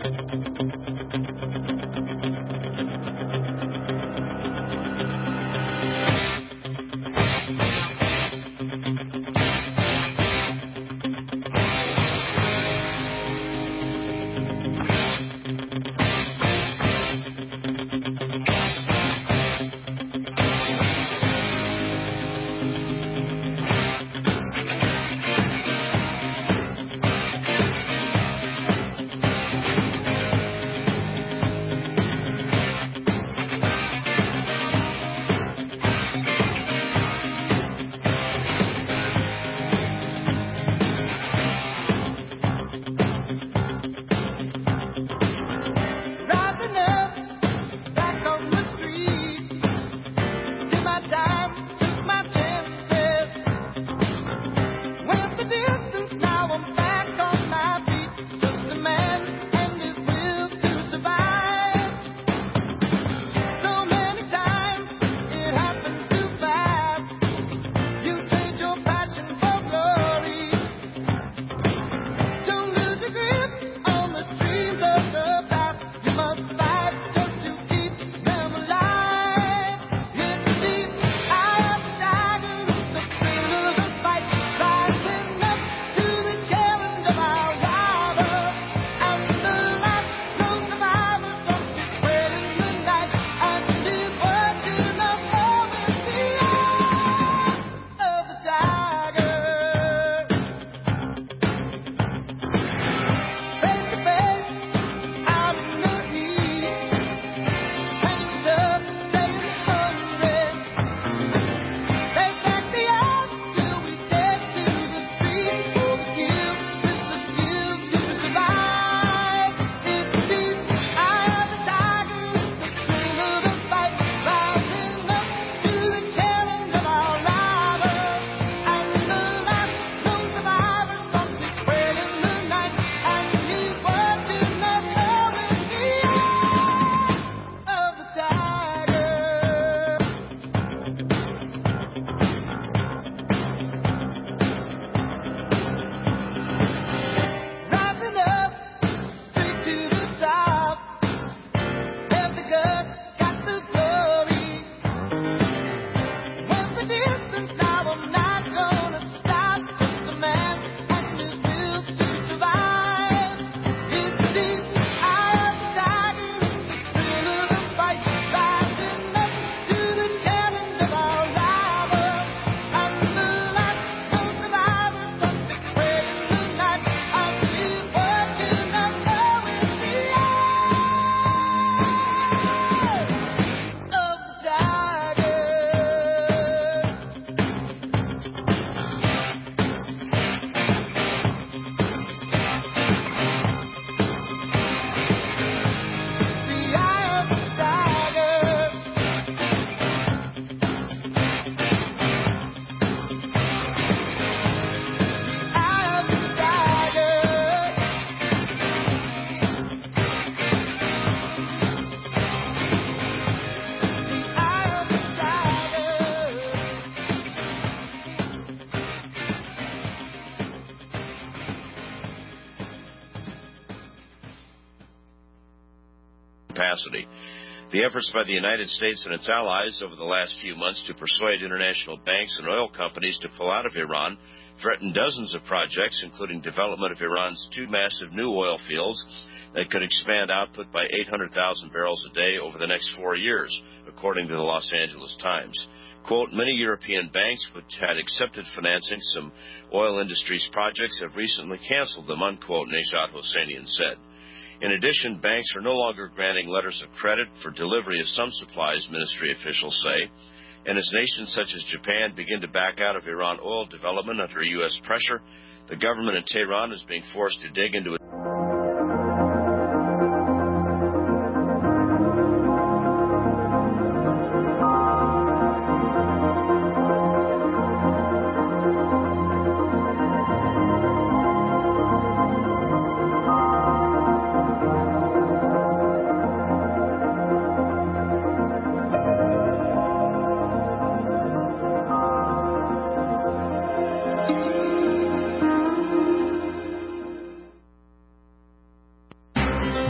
capacity. The efforts by the United States and its allies over the last few months to persuade international banks and oil companies to pull out of Iran threaten dozens of projects, including development of Iran's two massive new oil fields that could expand output by 800,000 barrels a day over the next 4 years, according to the Los Angeles Times. Quote, many European banks which had accepted financing some oil industry's projects have recently canceled them, unquote, Nejat Hosseinian said. In addition, banks are no longer granting letters of credit for delivery of some supplies, ministry officials say. And as nations such as Japan begin to back out of Iran oil development under U.S. pressure, the government in Tehran is being forced to dig into it.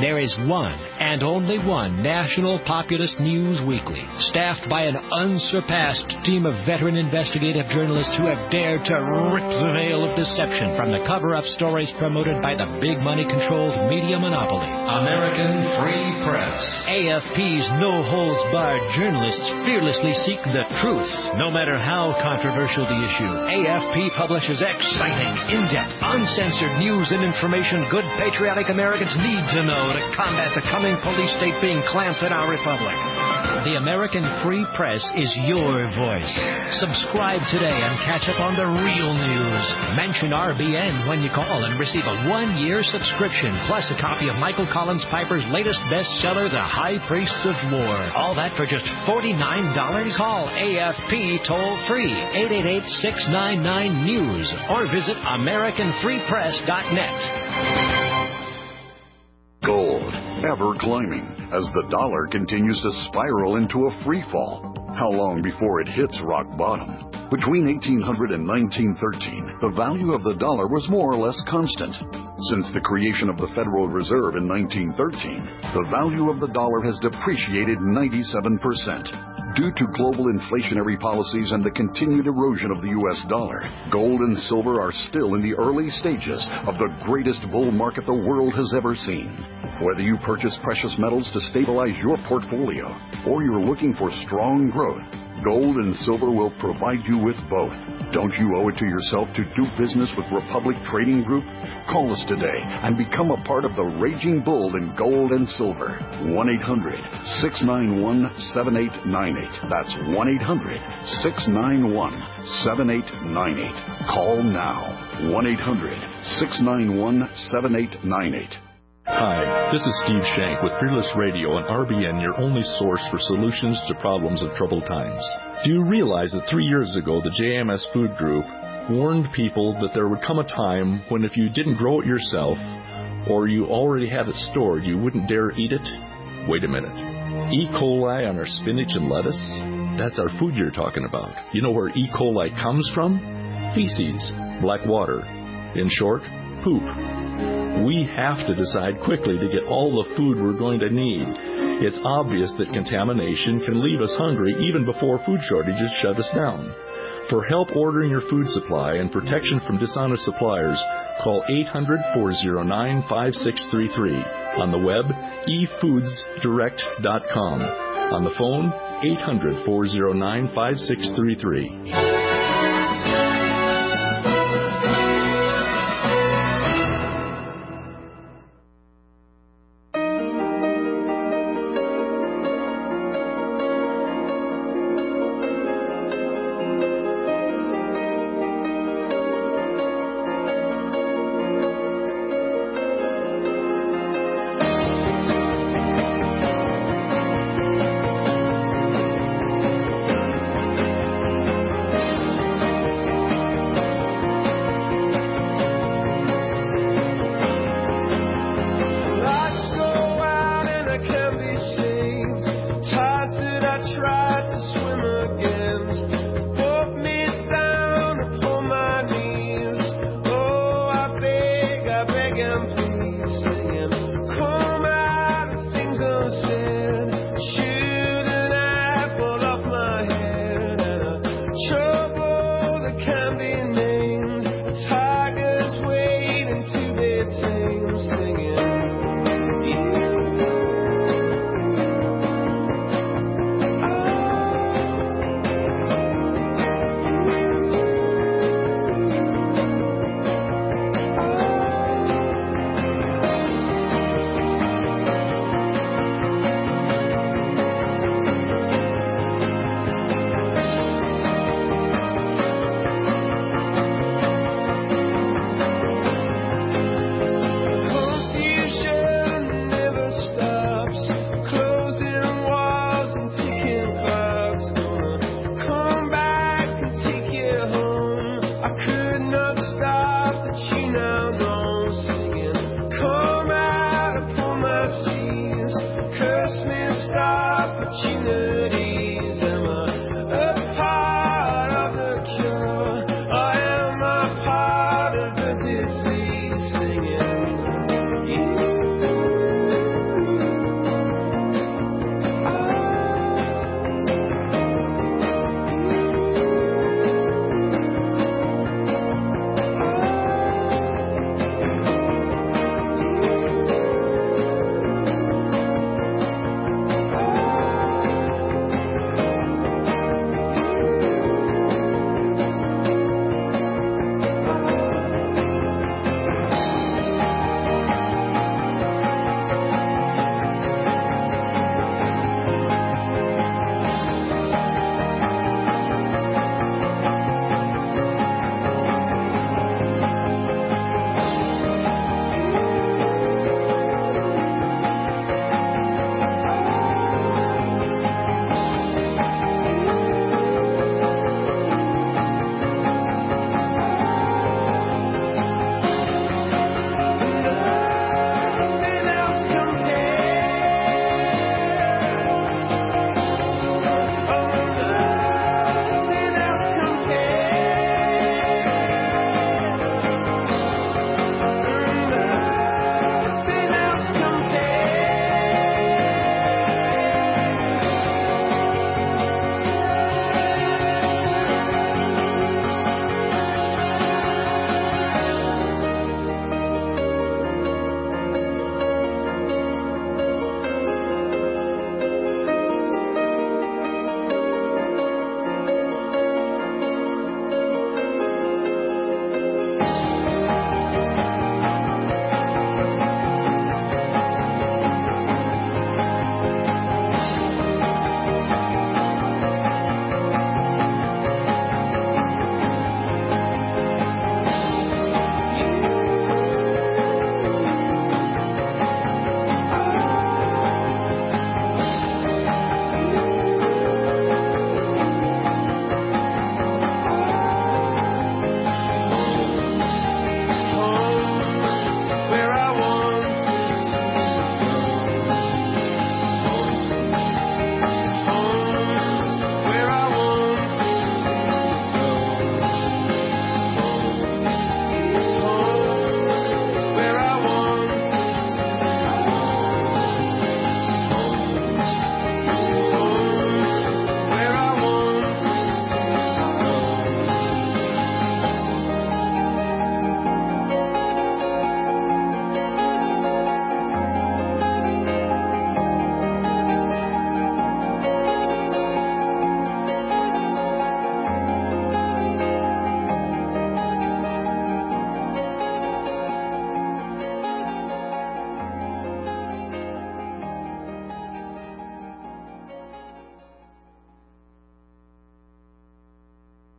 There is one and only one national populist news weekly, staffed by an unsurpassed team of veteran investigative journalists who have dared to rip the veil of deception from the cover-up stories promoted by the big money-controlled media monopoly. American Free Press. AFP's no-holds-barred journalists fearlessly seek the truth, no matter how controversial the issue. AFP publishes exciting, in-depth, uncensored news and information good patriotic Americans need to know to combat the coming police state being clamped in our republic. The American Free Press is your voice. Subscribe today and catch up on the real news. Mention RBN when you call and receive a 1-year subscription, plus a copy of Michael Collins Piper's latest bestseller, The High Priests of War. All that for just $49. Call AFP toll-free, 888-699-NEWS, or visit AmericanFreePress.net. Gold, ever climbing, as the dollar continues to spiral into a free fall. How long before it hits rock bottom? Between 1800 and 1913, the value of the dollar was more or less constant. Since the creation of the Federal Reserve in 1913, the value of the dollar has depreciated 97%. Due to global inflationary policies and the continued erosion of the U.S. dollar, gold and silver are still in the early stages of the greatest bull market the world has ever seen. Whether you purchase precious metals to stabilize your portfolio or you're looking for strong growth, gold and silver will provide you with both. Don't you owe it to yourself to do business with Republic Trading Group? Call us today and become a part of the raging bull in gold and silver. 1-800-691-7898. That's 1-800-691-7898. Call now. 1-800-691-7898. Hi, this is Steve Shank with Fearless Radio and RBN, your only source for solutions to problems of troubled times. Do you realize that 3 years ago the JMS Food Group warned people that there would come a time when if you didn't grow it yourself or you already had it stored, you wouldn't dare eat it? Wait a minute. E. coli on our spinach and lettuce? That's our food you're talking about. You know where E. coli comes from? Feces, black water. In short, poop. We have to decide quickly to get all the food we're going to need. It's obvious that contamination can leave us hungry even before food shortages shut us down. For help ordering your food supply and protection from dishonest suppliers, call 800-409-5633. On the web, efoodsdirect.com. On the phone, 800-409-5633.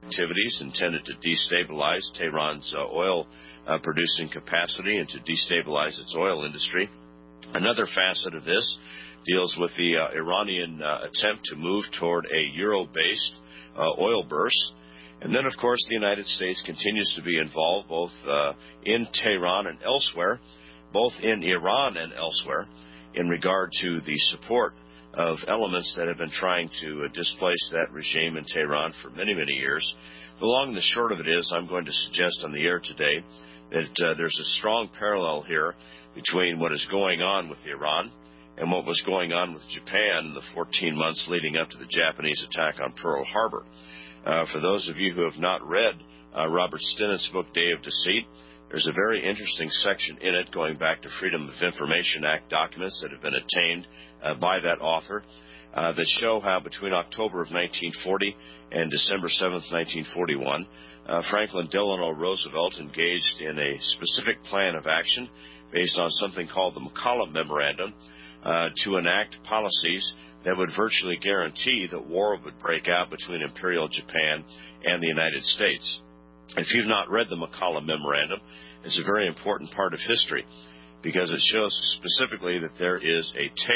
activities intended to destabilize Tehran's oil producing capacity and to destabilize its oil industry. Another facet of this deals with the Iranian attempt to move toward a euro-based oil bourse. And then, of course, the United States continues to be involved both in Tehran and elsewhere, both in Iran and elsewhere, in regard to the support of elements that have been trying to displace that regime in Tehran for many, many years. The long and the short of it is, I'm going to suggest on the air today that there's a strong parallel here between what is going on with Iran and what was going on with Japan in the 14 months leading up to the Japanese attack on Pearl Harbor. For those of you who have not read Robert Stinnett's book, Day of Deceit, there's a very interesting section in it going back to Freedom of Information Act documents that have been obtained by that author that show how between October of 1940 and December 7th, 1941, Franklin Delano Roosevelt engaged in a specific plan of action based on something called the McCollum Memorandum to enact policies that would virtually guarantee that war would break out between Imperial Japan and the United States. If you've not read the McCollum Memorandum, it's a very important part of history because it shows specifically that there is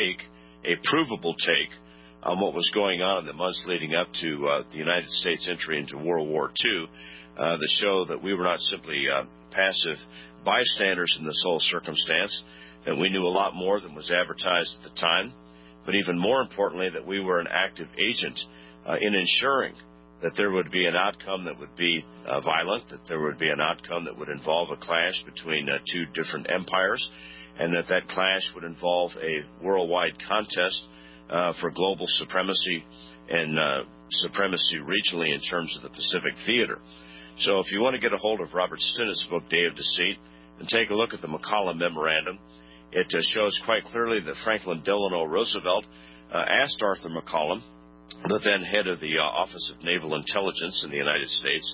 a provable take on what was going on in the months leading up to the United States entry into World War II that show that we were not simply passive bystanders in this whole circumstance, that we knew a lot more than was advertised at the time, but even more importantly, that we were an active agent in ensuring that there would be an outcome that would be violent, that there would be an outcome that would involve a clash between two different empires, and that clash would involve a worldwide contest for global supremacy and supremacy regionally in terms of the Pacific theater. So if you want to get a hold of Robert Stinnett's book, Day of Deceit, and take a look at the McCollum Memorandum, it shows quite clearly that Franklin Delano Roosevelt asked Arthur McCollum, the then head of the Office of Naval Intelligence in the United States,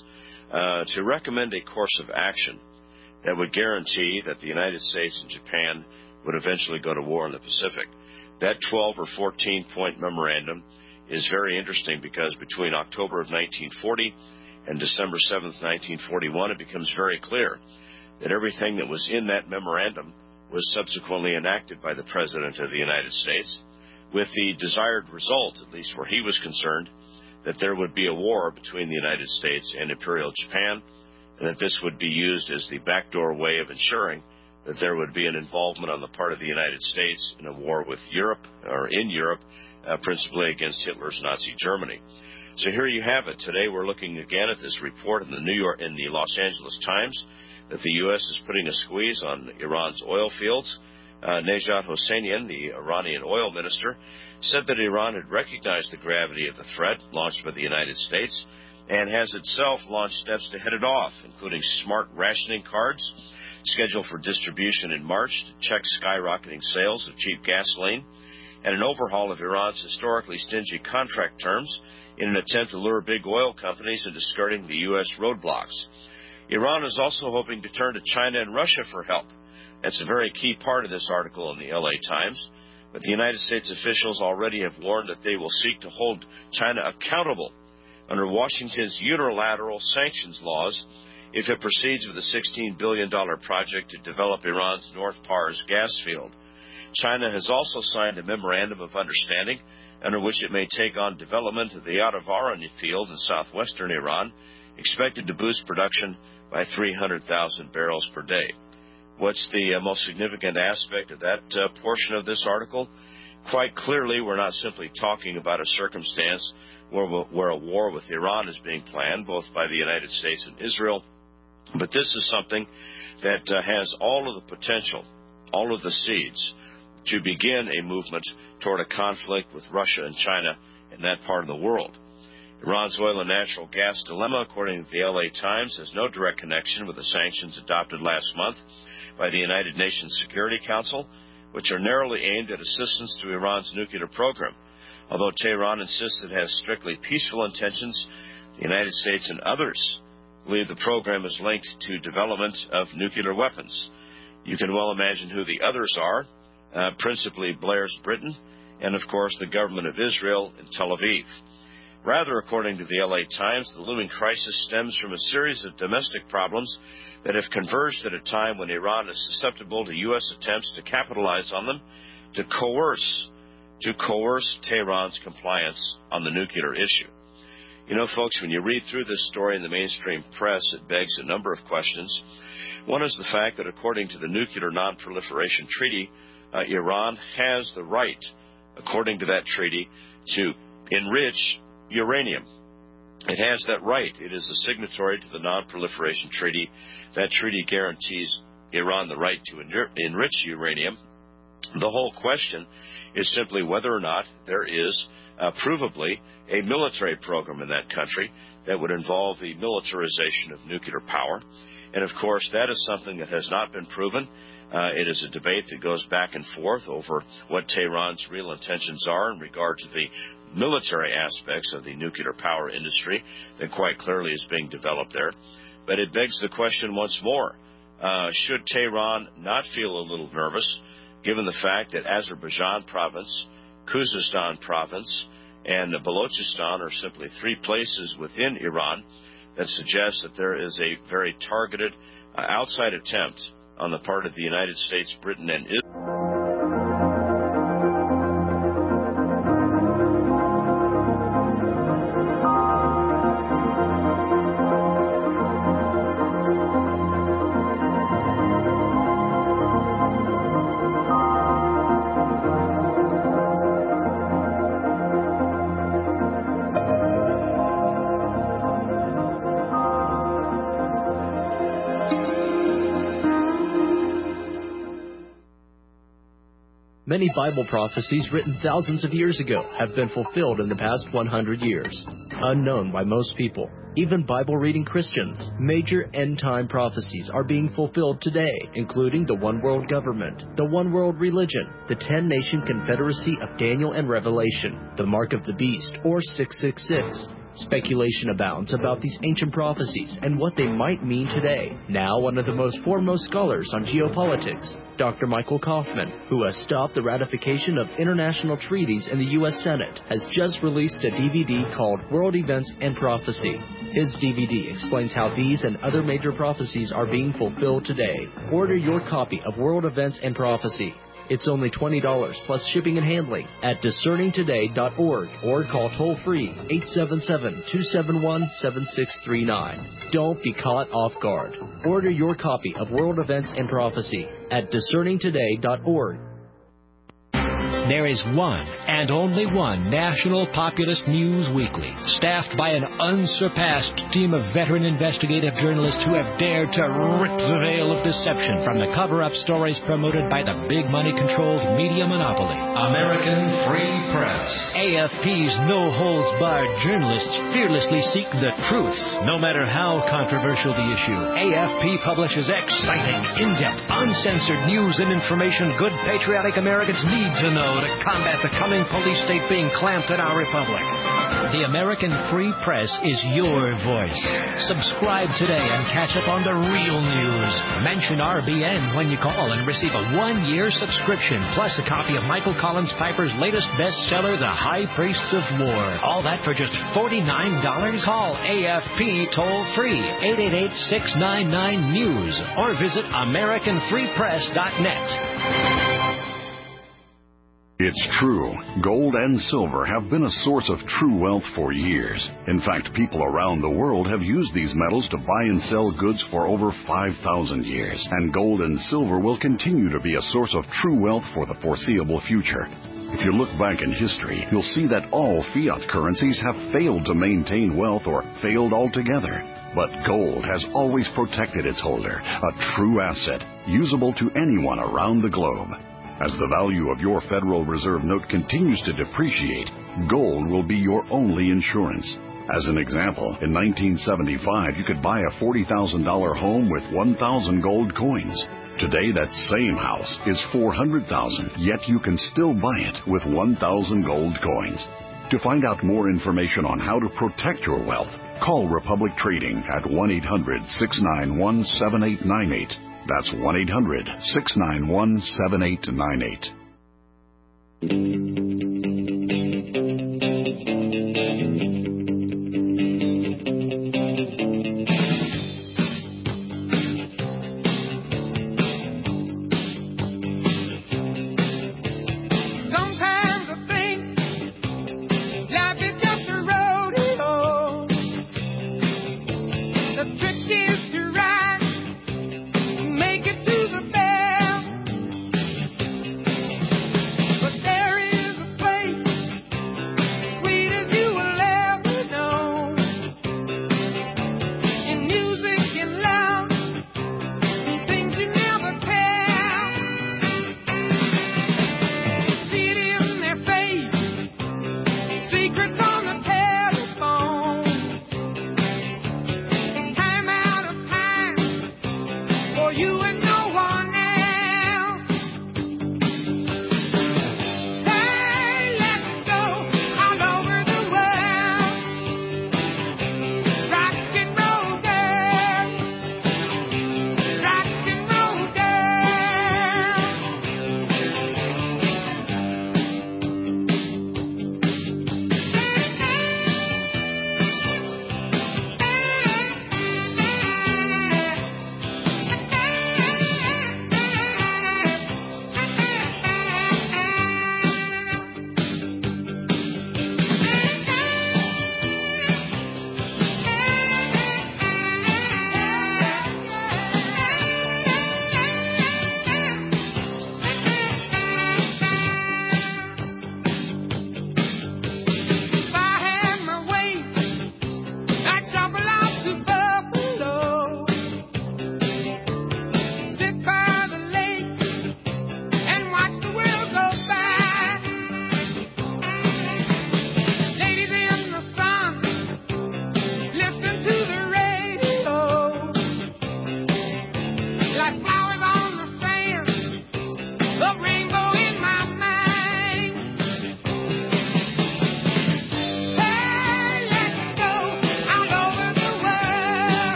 to recommend a course of action that would guarantee that the United States and Japan would eventually go to war in the Pacific. That 12 or 14-point memorandum is very interesting because between October of 1940 and December 7th, 1941, it becomes very clear that everything that was in that memorandum was subsequently enacted by the President of the United States, with the desired result, at least where he was concerned, that there would be a war between the United States and Imperial Japan, and that this would be used as the backdoor way of ensuring that there would be an involvement on the part of the United States in a war with Europe, or in Europe, principally against Hitler's Nazi Germany. So here you have it. Today we're looking again at this report in the Los Angeles Times that the U.S. is putting a squeeze on Iran's oil fields. Nejat Hosseinian, the Iranian oil minister, said that Iran had recognized the gravity of the threat launched by the United States and has itself launched steps to head it off, including smart rationing cards scheduled for distribution in March to check skyrocketing sales of cheap gasoline, and an overhaul of Iran's historically stingy contract terms in an attempt to lure big oil companies into skirting the U.S. roadblocks. Iran is also hoping to turn to China and Russia for help. That's a very key part of this article in the L.A. Times. But the United States officials already have warned that they will seek to hold China accountable under Washington's unilateral sanctions laws if it proceeds with a $16 billion project to develop Iran's North Pars gas field. China has also signed a memorandum of understanding under which it may take on development of the Atavaran field in southwestern Iran, expected to boost production by 300,000 barrels per day. What's the most significant aspect of that portion of this article? Quite clearly, we're not simply talking about a circumstance where a war with Iran is being planned, both by the United States and Israel, but this is something that has all of the potential, all of the seeds, to begin a movement toward a conflict with Russia and China in that part of the world. Iran's oil and natural gas dilemma, according to the L.A. Times, has no direct connection with the sanctions adopted last month by the United Nations Security Council, which are narrowly aimed at assistance to Iran's nuclear program. Although Tehran insists it has strictly peaceful intentions, the United States and others believe the program is linked to development of nuclear weapons. You can well imagine who the others are, principally Blair's Britain, and of course the government of Israel in Tel Aviv. Rather, according to the LA Times, the looming crisis stems from a series of domestic problems that have converged at a time when Iran is susceptible to U.S. attempts to capitalize on them to coerce Tehran's compliance on the nuclear issue. You know, folks, when you read through this story in the mainstream press, it begs a number of questions. One is the fact that according to the Nuclear Non-Proliferation Treaty, Iran has the right, according to that treaty, to enrich uranium. It has that right. It is a signatory to the Non-Proliferation Treaty. That treaty guarantees Iran the right to enrich uranium. The whole question is simply whether or not there is provably a military program in that country that would involve the militarization of nuclear power. And, of course, that is something that has not been proven. It is a debate that goes back and forth over what Tehran's real intentions are in regard to the military aspects of the nuclear power industry that quite clearly is being developed there. But it begs the question once more, should Tehran not feel a little nervous, given the fact that Azerbaijan province, Khuzestan province, and Balochistan are simply three places within Iran that suggest that there is a very targeted outside attempt on the part of the United States, Britain, and Israel. Many Bible prophecies written thousands of years ago have been fulfilled in the past 100 years. Unknown by most people, even Bible-reading Christians, major end-time prophecies are being fulfilled today, including the one world government, the one world religion, the 10-nation confederacy of Daniel and Revelation, the mark of the beast, or 666. Speculation abounds about these ancient prophecies and what they might mean today. Now, one of the most foremost scholars on geopolitics, Dr. Michael Kaufman, who has stopped the ratification of international treaties in the U.S. Senate, has just released a DVD called World Events and Prophecy. His DVD explains how these and other major prophecies are being fulfilled today. Order your copy of World Events and Prophecy. It's only $20 plus shipping and handling at discerningtoday.org or call toll-free 877-271-7639. Don't be caught off guard. Order your copy of World Events and Prophecy at discerningtoday.org. There is one and only one national populist news weekly, staffed by an unsurpassed team of veteran investigative journalists who have dared to rip the veil of deception from the cover-up stories promoted by the big money-controlled media monopoly. American Free Press. AFP's no-holds-barred journalists fearlessly seek the truth, no matter how controversial the issue. AFP publishes exciting, in-depth, uncensored news and information good patriotic Americans need to know to combat the coming police state being clamped in our republic. The American Free Press is your voice. Subscribe today and catch up on the real news. Mention RBN when you call and receive a 1-year subscription, plus a copy of Michael Collins Piper's latest bestseller, The High Priests of War. All that for just $49? Call AFP toll-free, 888-699-NEWS, or visit AmericanFreePress.net. It's true. Gold and silver have been a source of true wealth for years. In fact, people around the world have used these metals to buy and sell goods for over 5,000 years. And gold and silver will continue to be a source of true wealth for the foreseeable future. If you look back in history, you'll see that all fiat currencies have failed to maintain wealth or failed altogether. But gold has always protected its holder, a true asset, usable to anyone around the globe. As the value of your Federal Reserve note continues to depreciate, gold will be your only insurance. As an example, in 1975, you could buy a $40,000 home with 1,000 gold coins. Today, that same house is $400,000, yet you can still buy it with 1,000 gold coins. To find out more information on how to protect your wealth, call Republic Trading at 1-800-691-7898. That's 1-800-691-7898.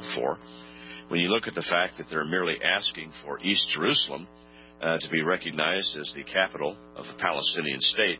for. When you look at the fact that they're merely asking for East Jerusalem to be recognized as the capital of the Palestinian state,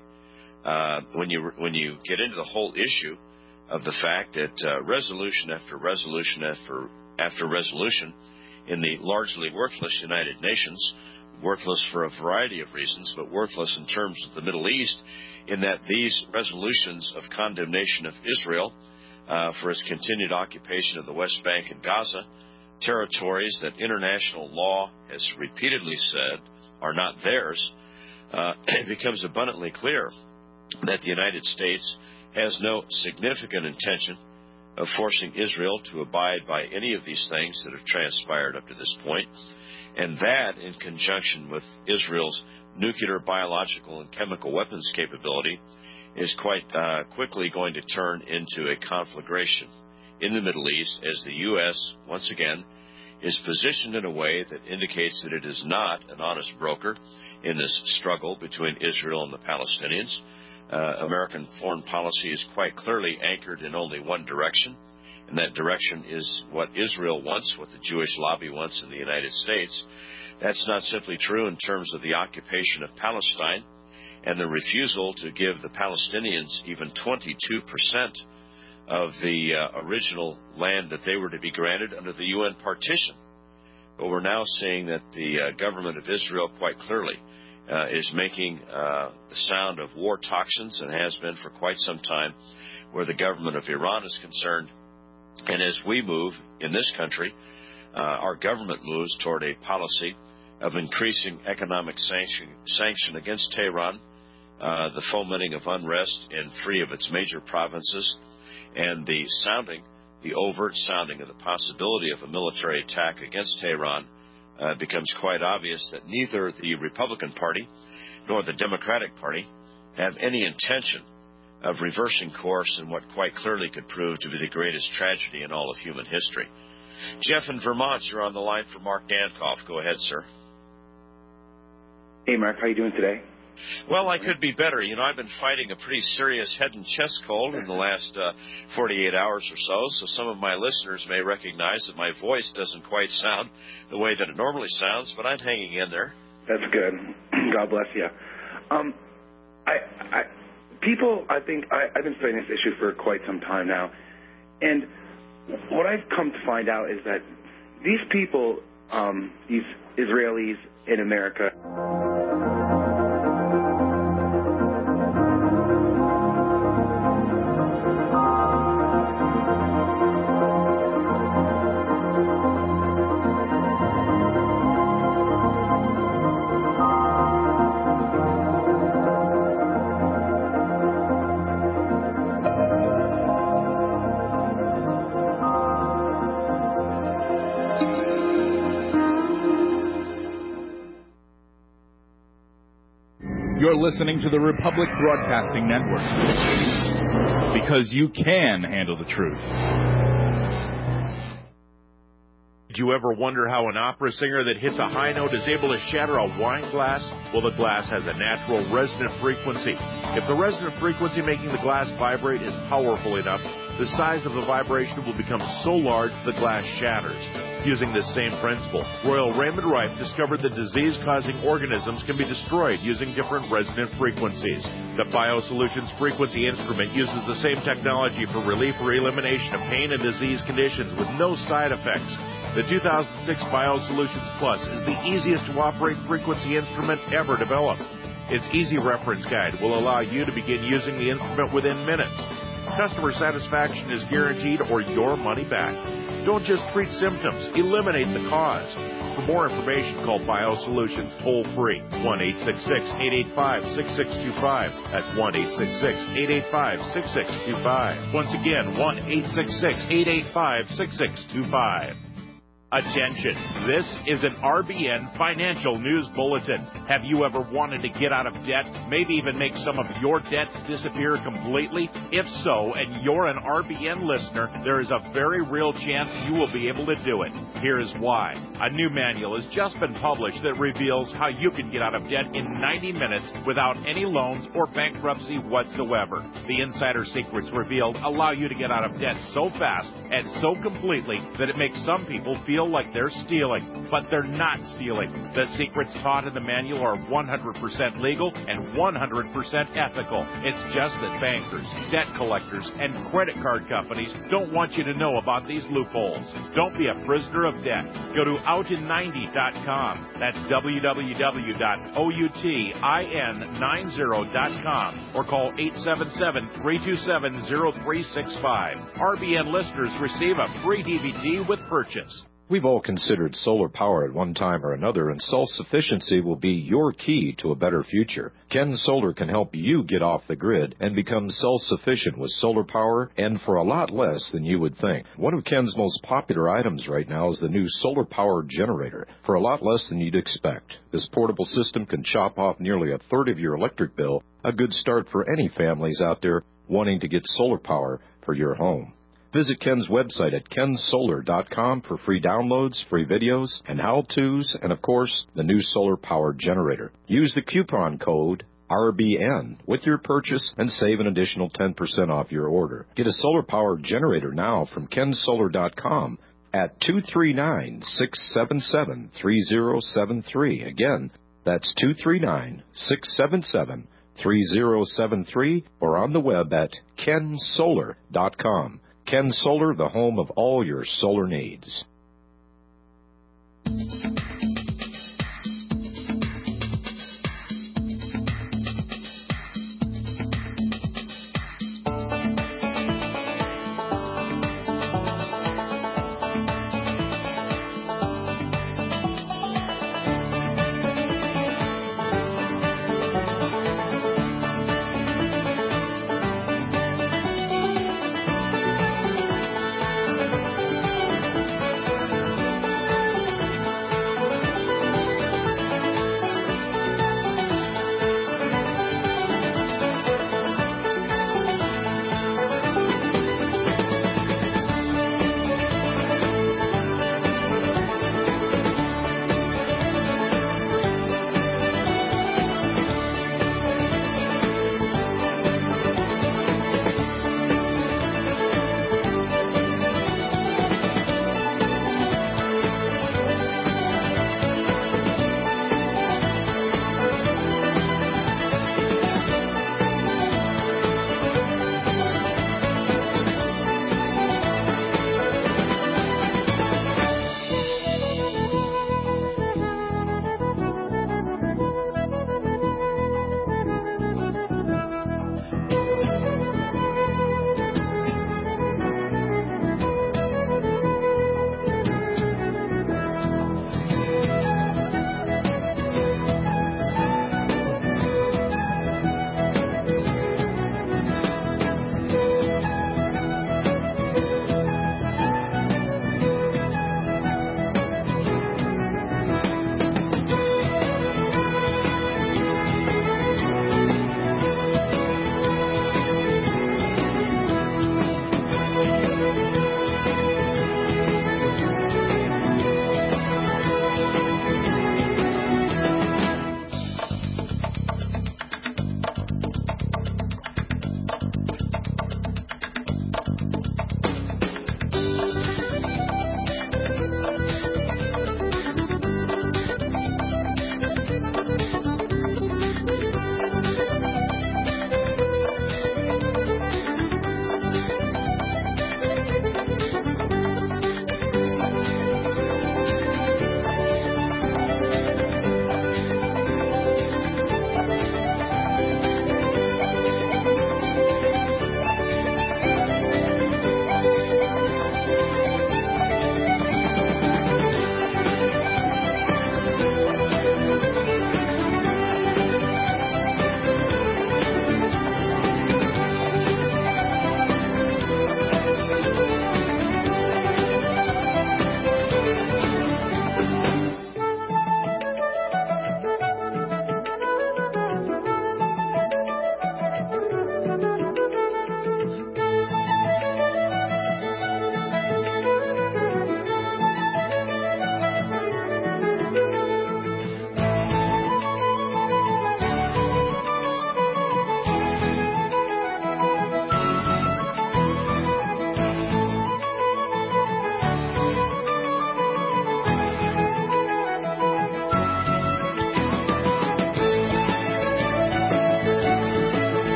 when you get into the whole issue of the fact that resolution after resolution after resolution in the largely worthless United Nations, worthless for a variety of reasons, but worthless in terms of the Middle East, in that these resolutions of condemnation of Israel for its continued occupation of the West Bank and Gaza, territories that international law has repeatedly said are not theirs, it becomes abundantly clear that the United States has no significant intention of forcing Israel to abide by any of these things that have transpired up to this point, and that, in conjunction with Israel's nuclear, biological, and chemical weapons capability, is quite quickly going to turn into a conflagration in the Middle East as the U.S., once again, is positioned in a way that indicates that it is not an honest broker in this struggle between Israel and the Palestinians. American foreign policy is quite clearly anchored in only one direction, and that direction is what Israel wants, what the Jewish lobby wants in the United States. That's not simply true in terms of the occupation of Palestine and the refusal to give the Palestinians even 22% of the original land that they were to be granted under the UN partition. But we're now seeing that the government of Israel quite clearly is making the sound of war toxins, and has been for quite some time, where the government of Iran is concerned. And as we move in this country, our government moves toward a policy of increasing economic sanction against Tehran, the fomenting of unrest in 3 of its major provinces, and the overt sounding of the possibility of a military attack against Tehran, becomes quite obvious that neither the Republican Party nor the Democratic Party have any intention of reversing course in what quite clearly could prove to be the greatest tragedy in all of human history. Jeff in Vermont, you're on the line for Mark Dankoff. Go ahead, sir. Hey, Mark, how you doing today? Well, I could be better. You know, I've been fighting a pretty serious head and chest cold in the last 48 hours or so some of my listeners may recognize that my voice doesn't quite sound the way that it normally sounds, but I'm hanging in there. That's good. God bless you. I've been studying this issue for quite some time now, and what I've come to find out is that these people, these Israelis in America, You're listening to the Republic Broadcasting Network, because you can handle the truth. Did you ever wonder how an opera singer that hits a high note is able to shatter a wine glass? Well, the glass has a natural resonant frequency. If the resonant frequency making the glass vibrate is powerful enough, the size of the vibration will become so large the glass shatters. Using this same principle, Royal Raymond Rife discovered that disease-causing organisms can be destroyed using different resonant frequencies. The BioSolutions frequency instrument uses the same technology for relief or elimination of pain and disease conditions with no side effects. The 2006 BioSolutions Plus is the easiest to operate frequency instrument ever developed. Its easy reference guide will allow you to begin using the instrument within minutes. Customer satisfaction is guaranteed or your money back. Don't just treat symptoms, eliminate the cause. For more information, call BioSolutions toll-free, 1-866-885-6625. That's 1-866-885-6625. Once again, 1-866-885-6625. Attention, this is an RBN financial news bulletin. Have you ever wanted to get out of debt, maybe even make some of your debts disappear completely? If so, and you're an RBN listener, there is a very real chance you will be able to do it. Here is why. A new manual has just been published that reveals how you can get out of debt in 90 minutes without any loans or bankruptcy whatsoever. The insider secrets revealed allow you to get out of debt so fast and so completely that it makes some people feel like they're stealing, but they're not stealing. The secrets taught in the manual are 100% legal and 100% ethical. It's just that bankers, debt collectors, and credit card companies don't want you to know about these loopholes. Don't be a prisoner of debt. Go to outin90.com. That's www.outin90.com or call 877-327-0365. RBN listeners receive a free DVD with purchase. We've all considered solar power at one time or another, and self-sufficiency will be your key to a better future. Ken Solar can help you get off the grid and become self-sufficient with solar power, and for a lot less than you would think. One of Ken's most popular items right now is the new solar power generator, for a lot less than you'd expect. This portable system can chop off nearly a third of your electric bill, a good start for any families out there wanting to get solar power for your home. Visit Ken's website at kensolar.com for free downloads, free videos, and how-tos, and of course, the new solar power generator. Use the coupon code RBN with your purchase and save an additional 10% off your order. Get a solar power generator now from kensolar.com at 239-677-3073. Again, that's 239-677-3073 or on the web at kensolar.com. Ken Solar, the home of all your solar needs.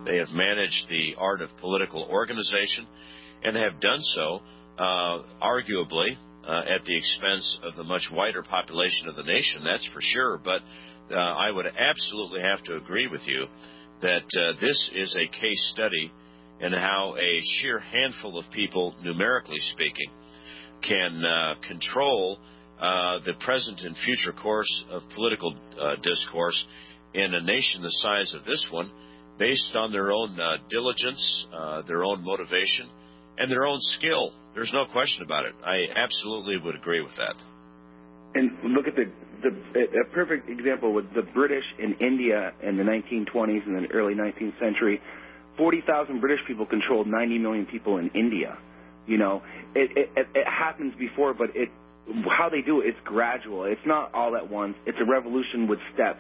They have managed the art of political organization, and have done so arguably at the expense of the much wider population of the nation, that's for sure. But I would absolutely have to agree with you that this is a case study in how a sheer handful of people, numerically speaking, can control the present and future course of political discourse in a nation the size of this one, based on their own diligence, their own motivation, and their own skill. There's no question about it. I absolutely would agree with that. And look at a perfect example with the British in India in the 1920s and the early 19th century. 40,000 British people controlled 90 million people in India. You know, it happens before, but how they do it, it's gradual. It's not all at once. It's a revolution with steps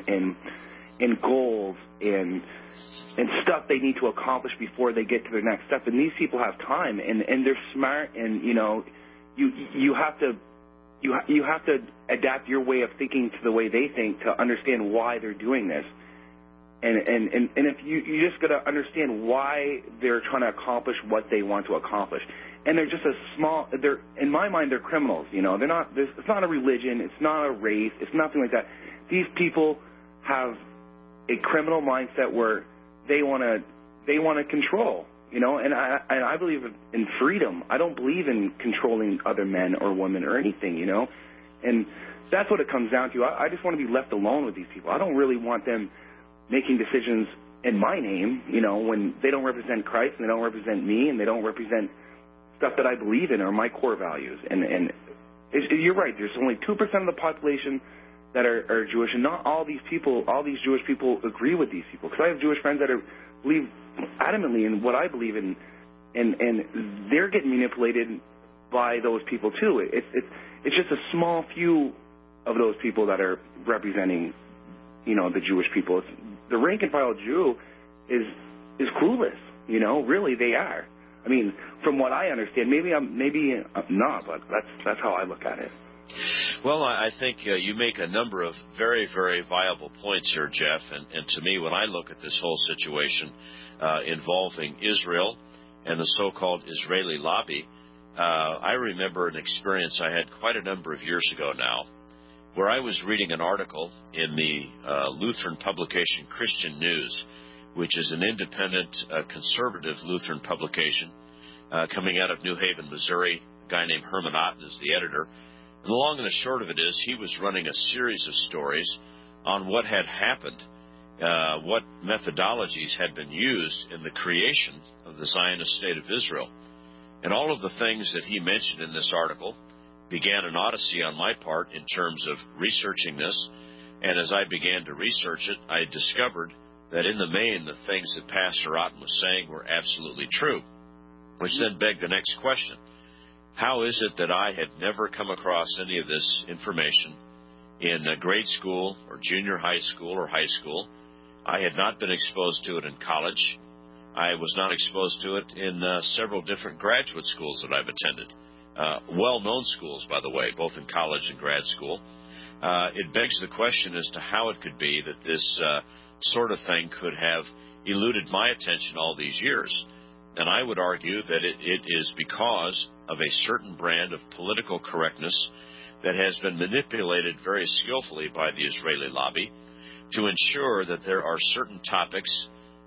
and goals and stuff they need to accomplish before they get to their next step. And these people have time, and they're smart, and you know, you have to adapt your way of thinking to the way they think to understand why they're doing this. And if you just got to understand why they're trying to accomplish what they want to accomplish. And they're just in my mind, they're criminals. You know, it's not a religion, it's not a race, it's nothing like that. These people have a criminal mindset where they want to control. You know, and I believe in freedom. I don't believe in controlling other men or women or anything. You know, and that's what it comes down to. I just want to be left alone with these people. I don't really want them making decisions in my name, you know, when they don't represent Christ and they don't represent me and they don't represent stuff that I believe in or my core values. And you're right. There's only 2% of the population that are Jewish, and not all these Jewish people agree with these people. Because I have Jewish friends that believe adamantly in what I believe in, and they're getting manipulated by those people too. It's just a small few of those people that are representing, you know, the Jewish people. The rank and file Jew is clueless. You know, really they are. I mean, from what I understand, maybe I'm not, but that's how I look at it. Well, I think you make a number of very, very viable points here, Jeff. And to me, when I look at this whole situation involving Israel and the so-called Israeli lobby, I remember an experience I had quite a number of years ago now, where I was reading an article in the Lutheran publication Christian News, which is an independent, conservative Lutheran publication coming out of New Haven, Missouri. A guy named Herman Otten is the editor. And the long and the short of it is he was running a series of stories on what had happened, what methodologies had been used in the creation of the Zionist State of Israel. And all of the things that he mentioned in this article began an odyssey on my part in terms of researching this. And as I began to research it, I discovered that in the main, the things that Pastor Otten was saying were absolutely true, which then begged the next question. How is it that I had never come across any of this information in grade school or junior high school or high school? I had not been exposed to it in college. I was not exposed to it in several different graduate schools that I've attended. Well-known schools, by the way, both in college and grad school. It begs the question as to how it could be that this sort of thing could have eluded my attention all these years. And I would argue that it is because of a certain brand of political correctness that has been manipulated very skillfully by the Israeli lobby to ensure that there are certain topics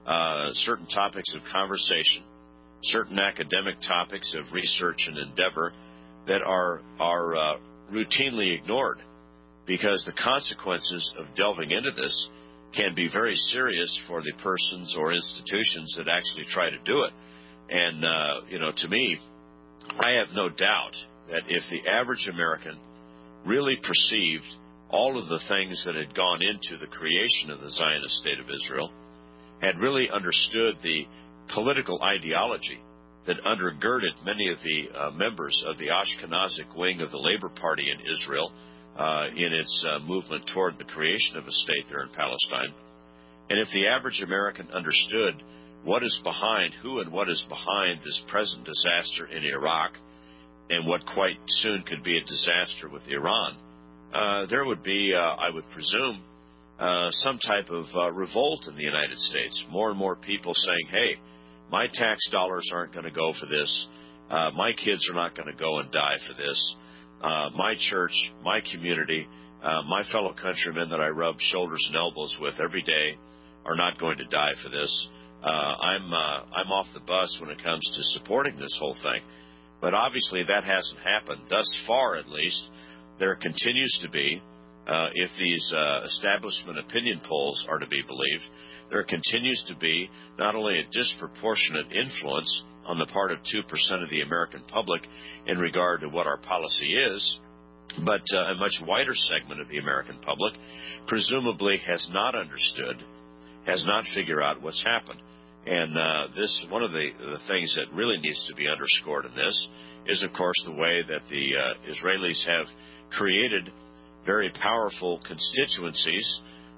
of conversation, certain academic topics of research and endeavor that are routinely ignored, because the consequences of delving into this can be very serious for the persons or institutions that actually try to do it. And, to me, I have no doubt that if the average American really perceived all of the things that had gone into the creation of the Zionist State of Israel, had really understood the political ideology that undergirded many of the members of the Ashkenazic wing of the Labor Party in Israel in its movement toward the creation of a state there in Palestine, and if the average American understood what is behind, who and what is behind this present disaster in Iraq, and what quite soon could be a disaster with Iran, there would be, I would presume, some type of revolt in the United States. More and more people saying, hey, my tax dollars aren't going to go for this. My kids are not going to go and die for this. My church, my community, my fellow countrymen that I rub shoulders and elbows with every day are not going to die for this. I'm off the bus when it comes to supporting this whole thing. But obviously that hasn't happened. Thus far, at least, there continues to be, if these establishment opinion polls are to be believed, there continues to be not only a disproportionate influence on the part of 2% of the American public in regard to what our policy is, but a much wider segment of the American public presumably has not understood, has not figured out what's happened. And this, one of the things that really needs to be underscored in this is, of course, the way that the Israelis have created very powerful constituencies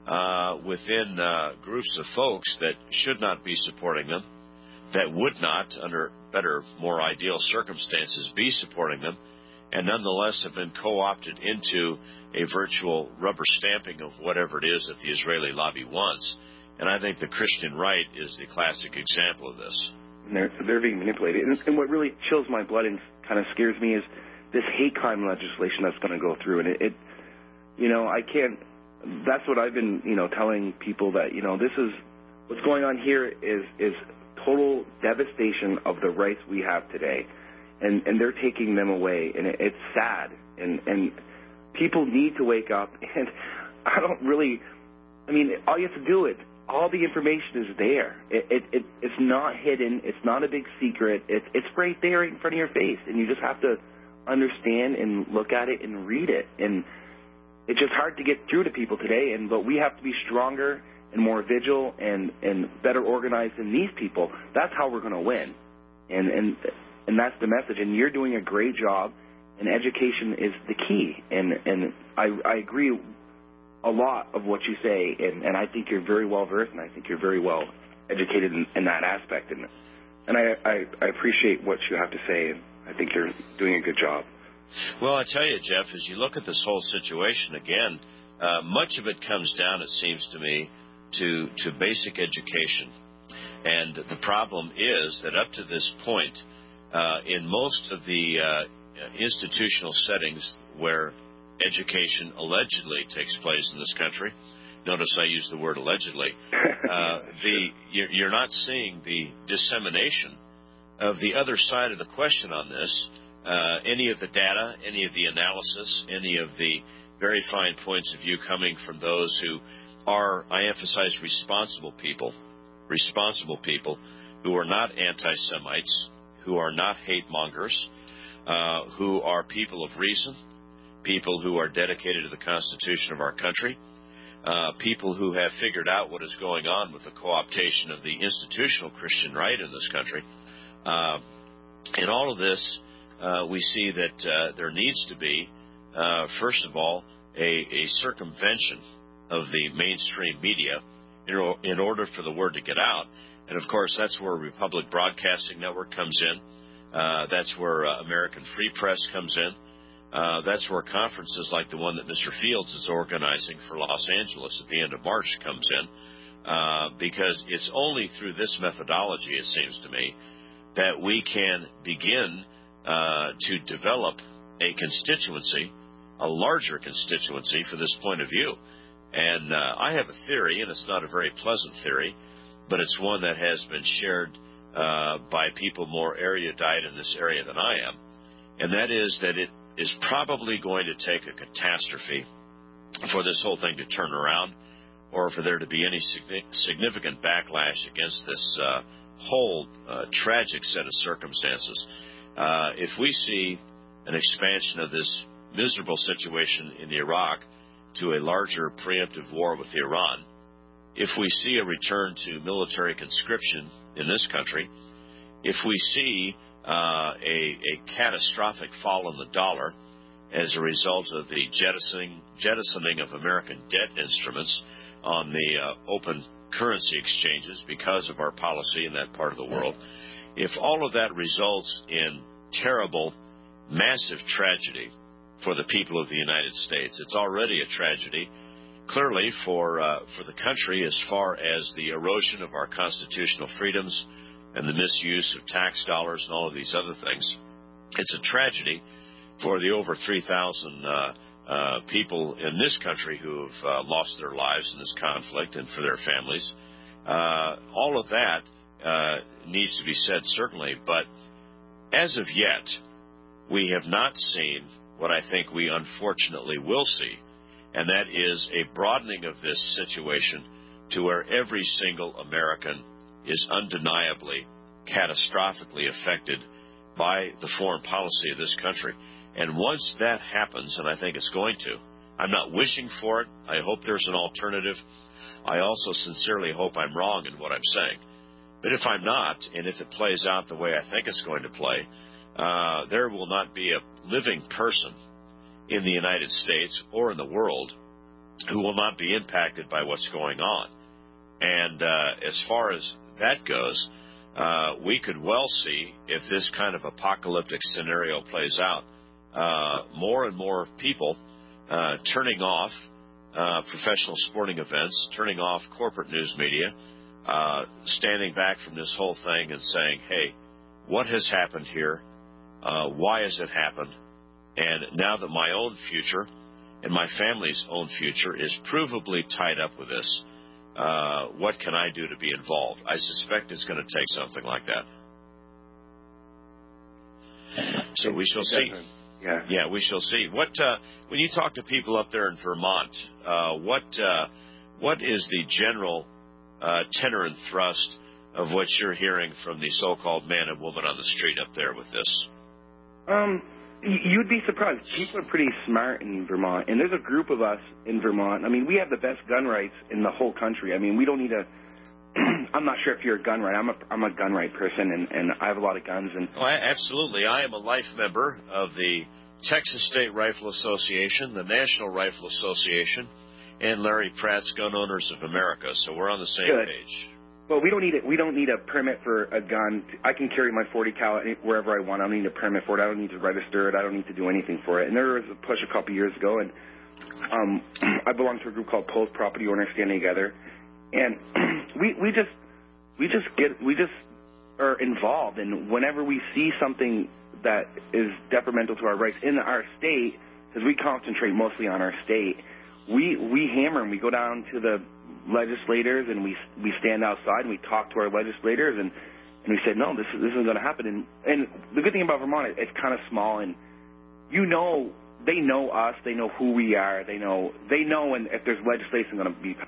within groups of folks that should not be supporting them, that would not, under better, more ideal circumstances, be supporting them, and nonetheless have been co-opted into a virtual rubber stamping of whatever it is that the Israeli lobby wants. And I think the Christian right is the classic example of this. And they're being manipulated. And what really chills my blood and kind of scares me is this hate crime legislation that's going to go through. And it I can't, that's what I've been, telling people that, this is, what's going on here is total devastation of the rights we have today. And they're taking them away. And it's sad. And people need to wake up. And I don't really, all you have to do it. All the information is there. It's not hidden. It's not a big secret. It's right there in front of your face, and you just have to understand and look at it and read it. And it's just hard to get through to people today. But we have to be stronger and more vigilant and better organized than these people. That's how we're going to win. And that's the message. And you're doing a great job. And education is the key. And I agree a lot of what you say, and I think you're very well versed, and I think you're very well educated in that aspect, and I appreciate what you have to say, and I think you're doing a good job. Well, I tell you, Jeff, as you look at this whole situation again, much of it comes down, it seems to me, to basic education, and the problem is that up to this point, in most of the institutional settings where education allegedly takes place in this country. Notice I use the word allegedly. You're not seeing the dissemination of the other side of the question on this, any of the data, any of the analysis, any of the very fine points of view coming from those who are, I emphasize, responsible people who are not anti-Semites, who are not hate mongers, who are people of reason, people who are dedicated to the Constitution of our country, people who have figured out what is going on with the co-optation of the institutional Christian right in this country. In all of this, we see that there needs to be, first of all, a circumvention of the mainstream media in order for the word to get out. And, of course, that's where Republic Broadcasting Network comes in. That's where American Free Press comes in. That's where conferences like the one that Mr. Fields is organizing for Los Angeles at the end of March comes in, because it's only through this methodology, it seems to me, that we can begin to develop a constituency, a larger constituency for this point of view. And I have a theory, and it's not a very pleasant theory, but it's one that has been shared by people more erudite in this area than I am, and that is that it is probably going to take a catastrophe for this whole thing to turn around, or for there to be any significant backlash against this whole tragic set of circumstances. If we see an expansion of this miserable situation in Iraq to a larger preemptive war with Iran, if we see a return to military conscription in this country, if we see a catastrophic fall in the dollar as a result of the jettisoning of American debt instruments on the open currency exchanges because of our policy in that part of the world, if all of that results in terrible, massive tragedy for the people of the United States, it's already a tragedy clearly for the country, as far as the erosion of our constitutional freedoms and the misuse of tax dollars and all of these other things, it's a tragedy for the over 3,000 people in this country who have lost their lives in this conflict, and for their families. All of that needs to be said, certainly, but as of yet, we have not seen what I think we unfortunately will see, and that is a broadening of this situation to where every single American is undeniably, catastrophically affected by the foreign policy of this country. And once that happens, and I think it's going to, I'm not wishing for it. I hope there's an alternative. I also sincerely hope I'm wrong in what I'm saying. But if I'm not, and if it plays out the way I think it's going to play, there will not be a living person in the United States or in the world who will not be impacted by what's going on. And as far as that goes, we could well see, if this kind of apocalyptic scenario plays out, more and more people turning off professional sporting events, turning off corporate news media, standing back from this whole thing and saying, hey, what has happened here? Why has it happened? And now that my own future and my family's own future is provably tied up with this, what can I do to be involved? I suspect it's going to take something like that. So we shall see. Yeah, we shall see. What when you talk to people up there in Vermont, what is the general tenor and thrust of what you're hearing from the so-called man and woman on the street up there with this? You'd be surprised. People are pretty smart in Vermont, and there's a group of us in Vermont. I mean, we have the best gun rights in the whole country. I mean, we don't need a I'm not sure if you're a gun right. I'm a gun right person, and I have a lot of guns. And absolutely. I am a life member of the Texas State Rifle Association, the National Rifle Association, and Larry Pratt's Gun Owners of America. So we're on the same page. Well, we don't need a permit for a gun. I can carry my .40 cal wherever I want. I don't need a permit for it. I don't need to register it. I don't need to do anything for it. And there was a push a couple years ago, and I belong to a group called Post Property Owners Standing Together, and we just are involved. And whenever we see something that is detrimental to our rights in our state, because we concentrate mostly on our state, we hammer and we go down to the legislators, and we stand outside and we talk to our legislators, and we say, no, this isn't going to happen. And the good thing about Vermont, it's kind of small, and they know us, they know who we are, they know when if there's legislation going to be.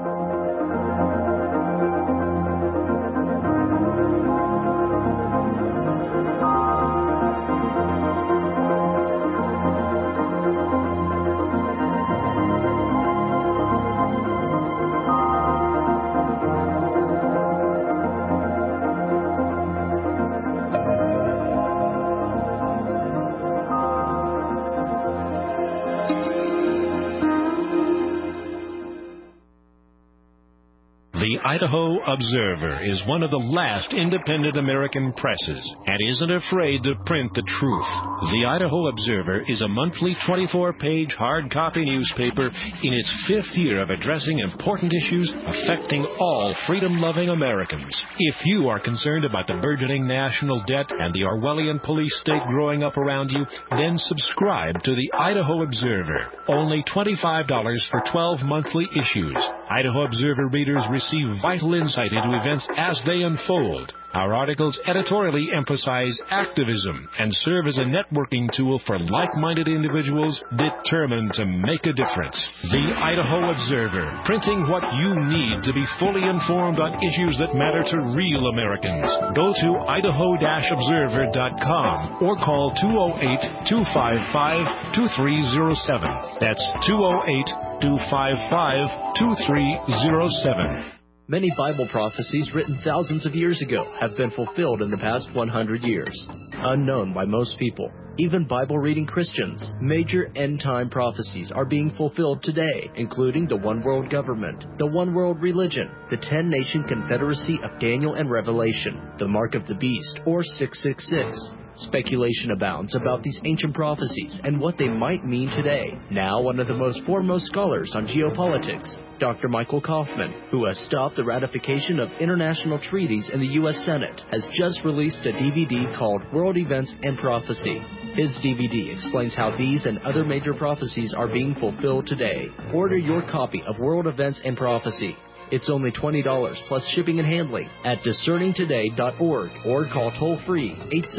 The Idaho Observer is one of the last independent American presses and isn't afraid to print the truth. The Idaho Observer is a monthly 24-page hard copy newspaper in its 5th year of addressing important issues affecting all freedom-loving Americans. If you are concerned about the burgeoning national debt and the Orwellian police state growing up around you, then subscribe to the Idaho Observer. Only $25 for 12 monthly issues. Idaho Observer readers receive vital insight into events as they unfold. Our articles editorially emphasize activism and serve as a networking tool for like-minded individuals determined to make a difference. The Idaho Observer, printing what you need to be fully informed on issues that matter to real Americans. Go to idaho-observer.com or call 208-255-2307. That's 208-255-2307. Many Bible prophecies written thousands of years ago have been fulfilled in the past 100 years. Unknown by most people, even Bible-reading Christians, major end-time prophecies are being fulfilled today, including the one world government, the one world religion, the 10-nation confederacy of Daniel and Revelation, the mark of the beast, or 666. Speculation abounds about these ancient prophecies and what they might mean today. Now, one of the most foremost scholars on geopolitics, Dr. Michael Kaufman, who has stopped the ratification of international treaties in the U.S. Senate, has just released a DVD called World Events and Prophecy. His DVD explains how these and other major prophecies are being fulfilled today. Order your copy of World Events and Prophecy. It's only $20 plus shipping and handling at discerningtoday.org or call toll-free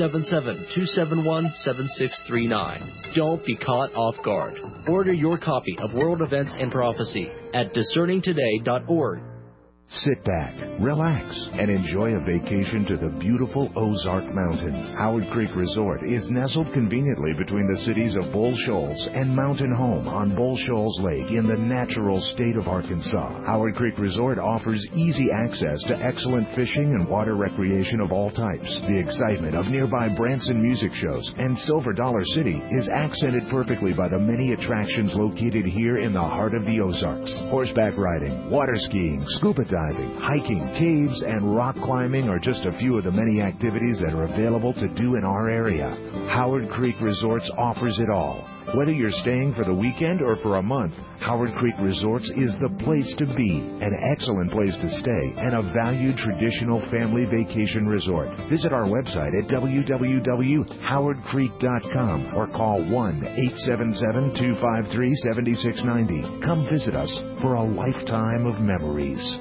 877-271-7639. Don't be caught off guard. Order your copy of World Events and Prophecy at discerningtoday.org. Sit back, relax, and enjoy a vacation to the beautiful Ozark Mountains. Howard Creek Resort is nestled conveniently between the cities of Bull Shoals and Mountain Home on Bull Shoals Lake in the natural state of Arkansas. Howard Creek Resort offers easy access to excellent fishing and water recreation of all types. The excitement of nearby Branson music shows and Silver Dollar City is accented perfectly by the many attractions located here in the heart of the Ozarks. Horseback riding, water skiing, scuba diving, hiking, caves, and rock climbing are just a few of the many activities that are available to do in our area. Howard Creek Resorts offers it all. Whether you're staying for the weekend or for a month, Howard Creek Resorts is the place to be, an excellent place to stay, and a valued traditional family vacation resort. Visit our website at www.howardcreek.com or call 1-877-253-7690. Come visit us for a lifetime of memories.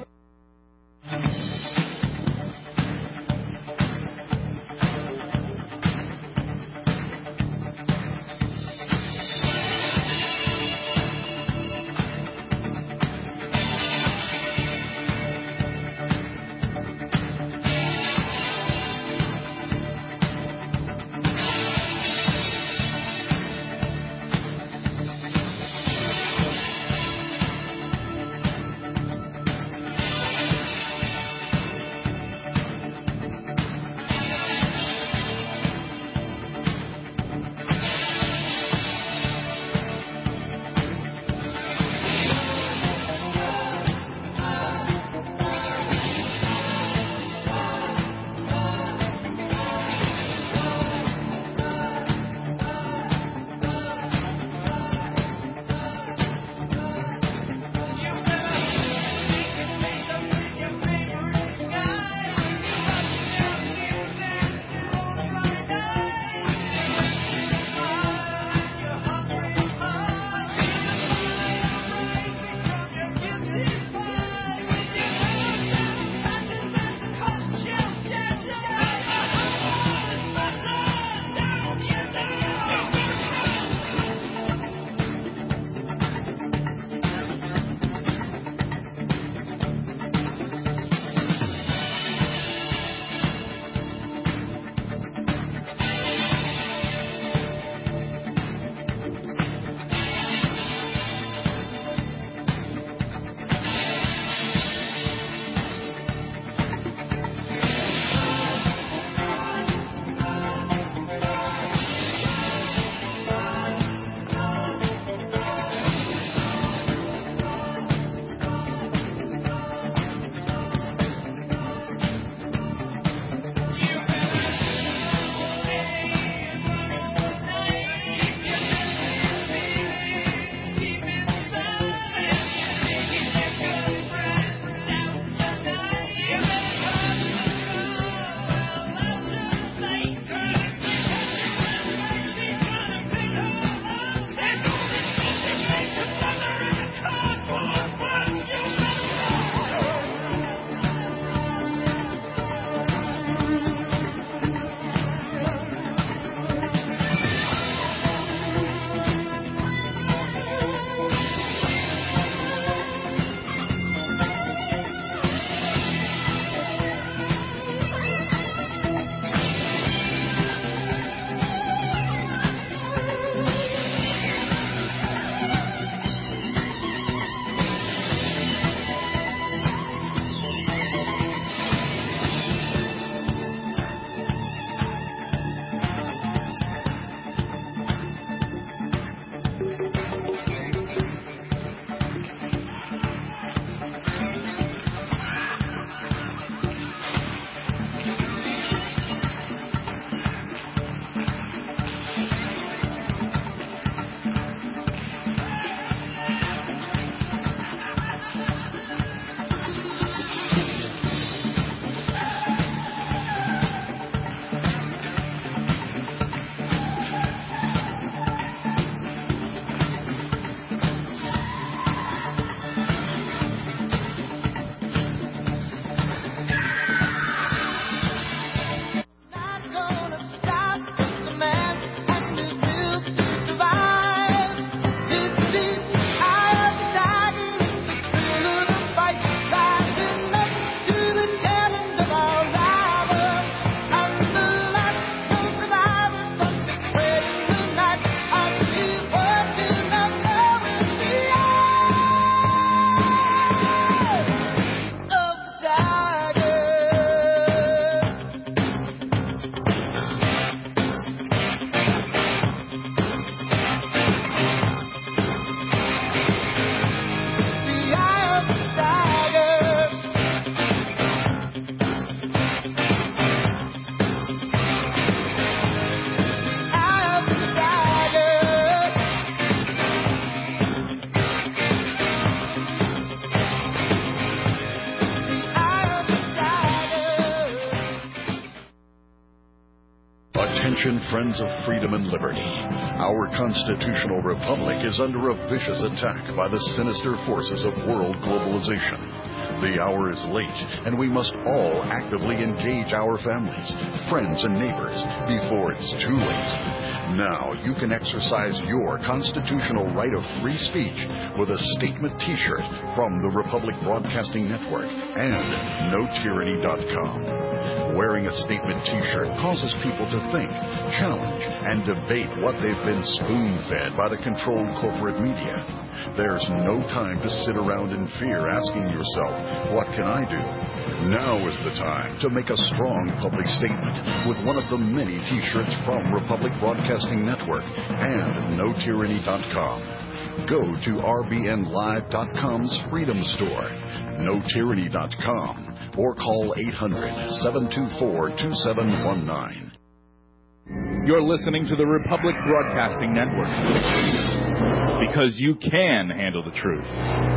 Attention, friends of freedom and liberty. Our constitutional republic is under a vicious attack by the sinister forces of world globalization. The hour is late, and we must all actively engage our families, friends, and neighbors before it's too late. Now you can exercise your constitutional right of free speech with a statement T-shirt from the Republic Broadcasting Network and NoTyranny.com. Wearing a statement T-shirt causes people to think, challenge, and debate what they've been spoon-fed by the controlled corporate media. There's no time to sit around in fear asking yourself, what can I do? Now is the time to make a strong public statement with one of the many T-shirts from Republic Broadcasting Network and NoTyranny.com. Go to RBNLive.com's Freedom Store, NoTyranny.com, or call 800-724-2719. You're listening to the Republic Broadcasting Network, because you can handle the truth.